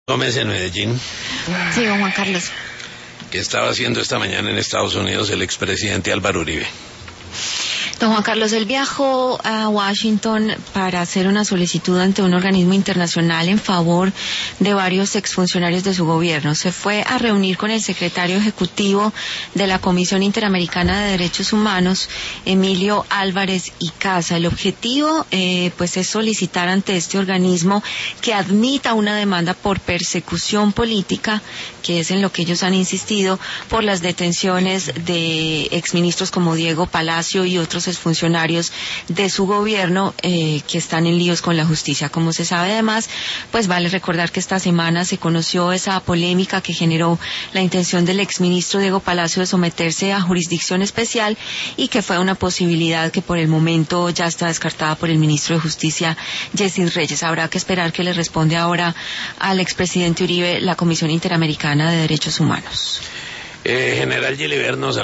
Gómez en Medellín. Sí, don Juan Carlos. ¿Qué estaba haciendo esta mañana en Estados Unidos el expresidente Álvaro Uribe? Don Juan Carlos, él viajó a Washington para hacer una solicitud ante un organismo internacional en favor de varios exfuncionarios de su gobierno. Se fue a reunir con el secretario ejecutivo de la Comisión Interamericana de Derechos Humanos, Emilio Álvarez y Casa. El objetivo, pues, es solicitar ante este organismo que admita una demanda por persecución política, que es en lo que ellos han insistido, por las detenciones de exministros como Diego Palacio y otros exfuncionarios de su gobierno que están en líos con la justicia. Como se sabe, además, pues vale recordar que esta semana se conoció esa polémica que generó la intención del exministro Diego Palacio de someterse a jurisdicción especial y que fue una posibilidad que por el momento ya está descartada por el ministro de Justicia, Yesid Reyes. Habrá que esperar que le responde ahora al expresidente Uribe la Comisión Interamericana de Derechos Humanos. General Gilibert, nos